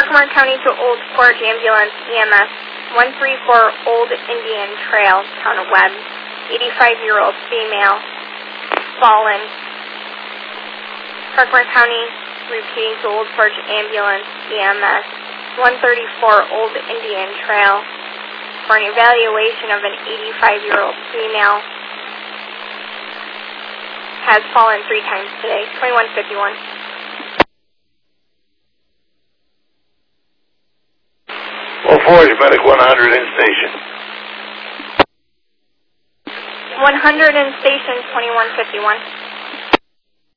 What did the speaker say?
Herkimer County to Old Forge Ambulance EMS 134 Old Indian Trail, Town of Webb. 85-year-old female, fallen. Herkimer County repeating to Old Forge Ambulance EMS 134 Old Indian Trail for an evaluation of an 85-year-old female. Has fallen 3 times today. 2151. Old Forge, Medic 100 in station. 100 in station, 2151.